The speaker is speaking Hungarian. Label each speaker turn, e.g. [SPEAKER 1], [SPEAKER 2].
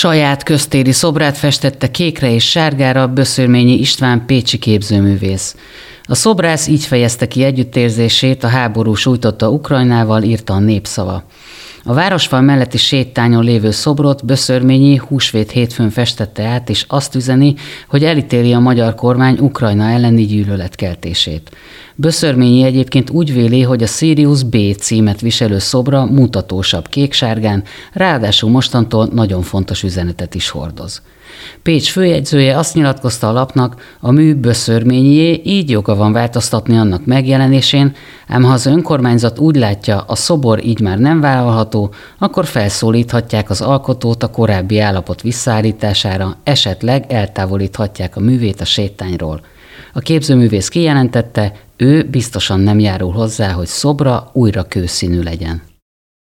[SPEAKER 1] Saját köztéri szobrát festette kékre és sárgára Böszörményi István pécsi képzőművész. A szobrász így fejezte ki együttérzését a háború sújtotta Ukrajnával, írta a Népszava. A városfal melletti sétányon lévő szobrot Böszörményi húsvét hétfőn festette át, és azt üzeni, hogy elítéli a magyar kormány Ukrajna elleni gyűlöletkeltését. Böszörményi egyébként úgy véli, hogy a Sirius B címet viselő szobra mutatósabb kéksárgán, ráadásul mostantól nagyon fontos üzenetet is hordoz. Pécs főjegyzője azt nyilatkozta a lapnak, a mű Böszörményié, így joga van változtatni annak megjelenésén, ám ha az önkormányzat úgy látja, a szobor így már nem vállalható, akkor felszólíthatják az alkotót a korábbi állapot visszaállítására, esetleg eltávolíthatják a művét a sétányról. A képzőművész kijelentette, ő biztosan nem járul hozzá, hogy szobra újra kőszínű legyen.